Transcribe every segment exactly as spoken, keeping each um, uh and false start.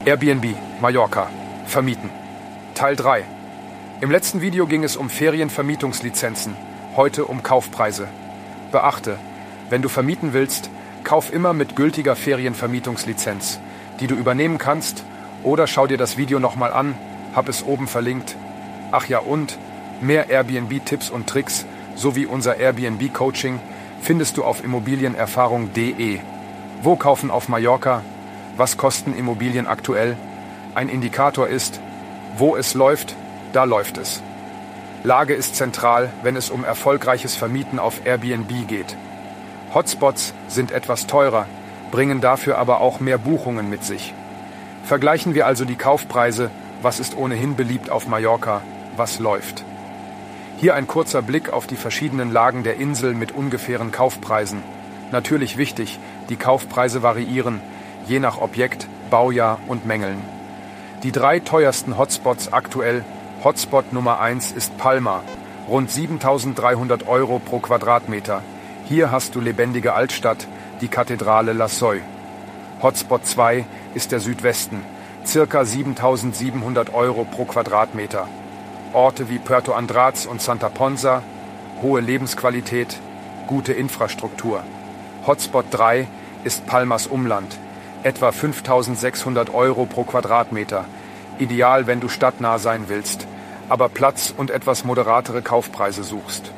Airbnb, Mallorca, vermieten. Teil drei. Im letzten Video ging es um Ferienvermietungslizenzen, heute um Kaufpreise. Beachte, wenn du vermieten willst, kauf immer mit gültiger Ferienvermietungslizenz, die du übernehmen kannst, oder schau dir das Video nochmal an, hab es oben verlinkt. Ach ja, und mehr Airbnb-Tipps und Tricks sowie unser Airbnb-Coaching findest du auf immobilienerfahrung punkt de. Wo kaufen auf Mallorca? Was kosten Immobilien aktuell? Ein Indikator ist, wo es läuft, da läuft es. Lage ist zentral, wenn es um erfolgreiches Vermieten auf Airbnb geht. Hotspots sind etwas teurer, bringen dafür aber auch mehr Buchungen mit sich. Vergleichen wir also die Kaufpreise, was ist ohnehin beliebt auf Mallorca, was läuft. Hier ein kurzer Blick auf die verschiedenen Lagen der Insel mit ungefähren Kaufpreisen. Natürlich wichtig, die Kaufpreise variieren, je nach Objekt, Baujahr und Mängeln. Die drei teuersten Hotspots aktuell. Hotspot Nummer eins ist Palma, rund siebentausenddreihundert Euro pro Quadratmeter. Hier hast du lebendige Altstadt, die Kathedrale La Soy. Hotspot zwei ist der Südwesten, circa siebentausendsiebenhundert Euro pro Quadratmeter. Orte wie Puerto Andratx und Santa Ponsa, hohe Lebensqualität, gute Infrastruktur. Hotspot drei ist Palmas Umland, etwa fünftausendsechshundert Euro pro Quadratmeter. Ideal, wenn du stadtnah sein willst, aber Platz und etwas moderatere Kaufpreise suchst.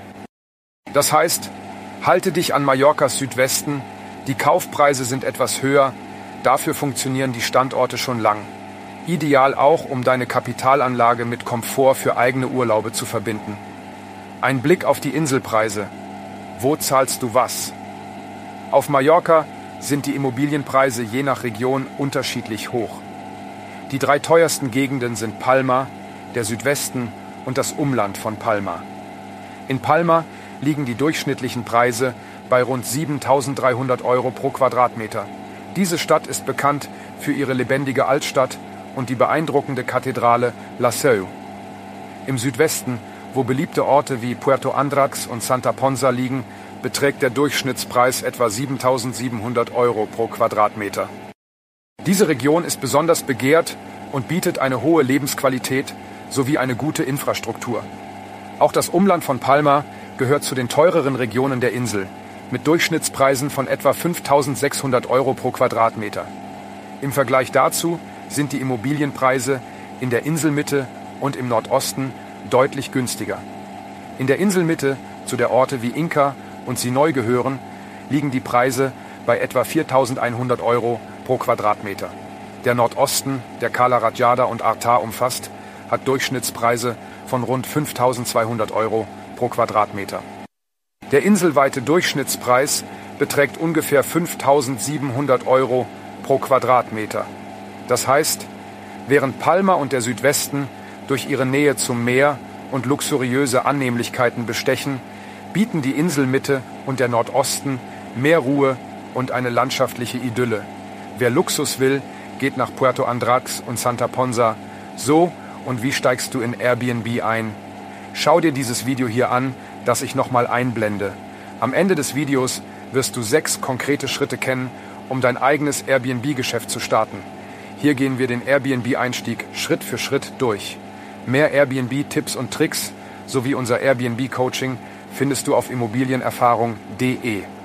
Das heißt, halte dich an Mallorcas Südwesten, die Kaufpreise sind etwas höher, dafür funktionieren die Standorte schon lang. Ideal auch, um deine Kapitalanlage mit Komfort für eigene Urlaube zu verbinden. Ein Blick auf die Inselpreise. Wo zahlst du was? Auf Mallorca sind die Immobilienpreise je nach Region unterschiedlich hoch. Die drei teuersten Gegenden sind Palma, der Südwesten und das Umland von Palma. In Palma liegen die durchschnittlichen Preise bei rund siebentausenddreihundert Euro pro Quadratmeter. Diese Stadt ist bekannt für ihre lebendige Altstadt und die beeindruckende Kathedrale La Soy. Im Südwesten, wo beliebte Orte wie Puerto Andratx und Santa Ponsa liegen, beträgt der Durchschnittspreis etwa siebentausendsiebenhundert Euro pro Quadratmeter. Diese Region ist besonders begehrt und bietet eine hohe Lebensqualität sowie eine gute Infrastruktur. Auch das Umland von Palma gehört zu den teureren Regionen der Insel, mit Durchschnittspreisen von etwa fünftausendsechshundert Euro pro Quadratmeter. Im Vergleich dazu sind die Immobilienpreise in der Inselmitte und im Nordosten deutlich günstiger. In der Inselmitte, zu der Orte wie Inca und Sinoy gehören, liegen die Preise bei etwa viertausendeinhundert Euro pro Quadratmeter. Der Nordosten, der Cala Ratjada und Artar umfasst, hat Durchschnittspreise von rund fünftausendzweihundert Euro pro Quadratmeter. Der inselweite Durchschnittspreis beträgt ungefähr fünftausendsiebenhundert Euro pro Quadratmeter. Das heißt, während Palma und der Südwesten durch ihre Nähe zum Meer und luxuriöse Annehmlichkeiten bestechen, bieten die Inselmitte und der Nordosten mehr Ruhe und eine landschaftliche Idylle. Wer Luxus will, geht nach Puerto Andratx und Santa Ponsa. So und wie steigst du in Airbnb ein? Schau dir dieses Video hier an, das ich nochmal einblende. Am Ende des Videos wirst du sechs konkrete Schritte kennen, um dein eigenes Airbnb-Geschäft zu starten. Hier gehen wir den Airbnb-Einstieg Schritt für Schritt durch. Mehr Airbnb-Tipps und Tricks sowie unser Airbnb-Coaching findest du auf immobilienerfahrung punkt de.